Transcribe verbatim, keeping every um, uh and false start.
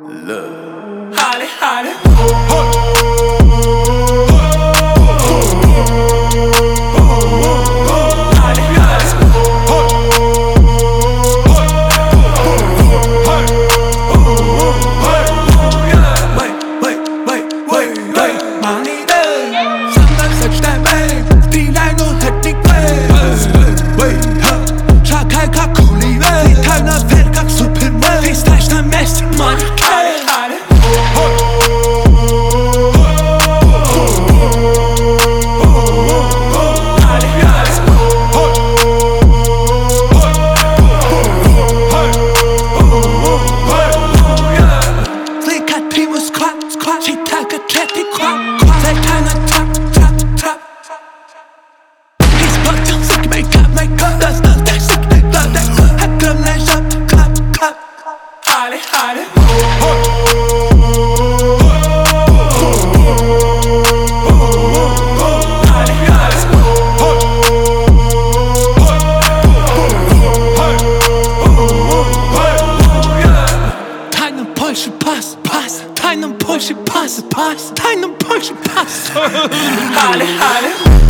Look. Holly, Holly. Pass, pass, time to push it, pass, pass, time to push it, pass. Holly, Holly.